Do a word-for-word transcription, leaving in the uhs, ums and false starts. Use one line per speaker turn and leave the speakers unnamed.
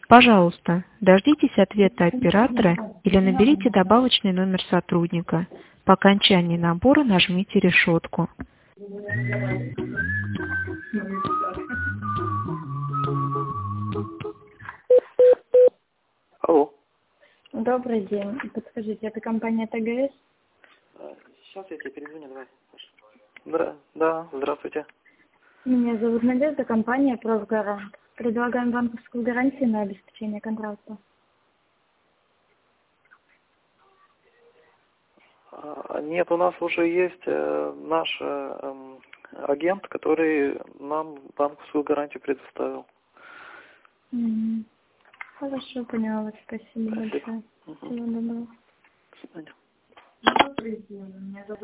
Пожалуйста, дождитесь ответа оператора или наберите добавочный номер сотрудника. По окончании набора нажмите решетку.
Алло.
Добрый день. Подскажите, это компания ТГС?
Сейчас я тебе перезвоню, давай. Да, да, здравствуйте.
Меня зовут Надежда, компания «Профгарант». Предлагаем банковскую гарантию на обеспечение контракта.
А, Нет, у нас уже есть э, наш э, эм, агент, который нам банковскую гарантию предоставил.
М, Хорошо, поняла вас. Спасибо
Спасибо.
большое.
Угу.
Всего доброго.
До свидания.